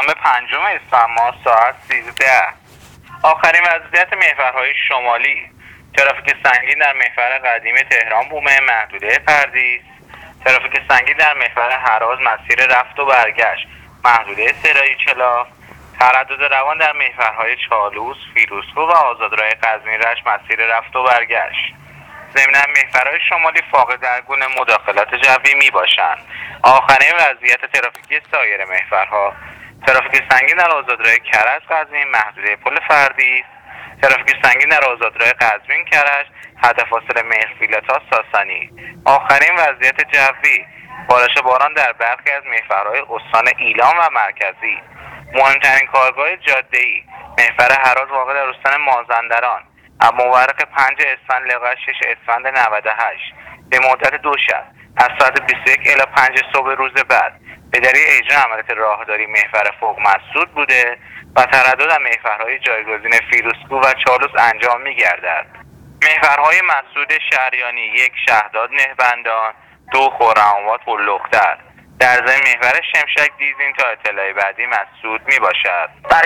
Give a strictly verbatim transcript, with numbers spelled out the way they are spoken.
شنبه پنجم اسفند ماه ساعت سیزده. آخرین وضعیت محورهای شمالی: ترافیک سنگین در محور قدیم تهران بومه محدوده پردیس. ترافیک سنگین در محور هراز مسیر رفت و برگشت محدوده سرایی چلاف. تردد روان در محورهای چالوس، فیروزکوه و آزادراه قزوین رشت مسیر رفت و برگشت. ضمناً محورهای شمالی فاقد در گونه مداخلات جوی می باشند. آخرین وضعیت ترافیکی سایر محورها: ترافیک سنگین در آزادراه کرج قزوین محدوده پل فردیس. ترافیک سنگین در آزادراه قزوین کرج حد فاصله مهرفیله تا ساسانی. آخرین وضعیت جوی: بارش باران در برخی از محورهای استان ایلام و مرکزی. مهمترین کارگاه جاده‌ای: محور هراز واقع در استان مازندران از مورخ پنج اسفند لغایت شش اسفند نود و هشت به مدت دو شب از ساعت بیست و یک الی پنج صبح روز بعد به دلیل اجرا عملیات راهداری محور فوق مسدود بوده و تردد در محورهای جایگزین فیروزکوه و چالوس انجام می‌گردد. محورهای مسدود شهریانی: یک شهداد نهبندان، دو خرم‌آباد پل‌لختر. در ضمن محور شمشک دیزین تا اطلاع بعدی مسدود میباشد.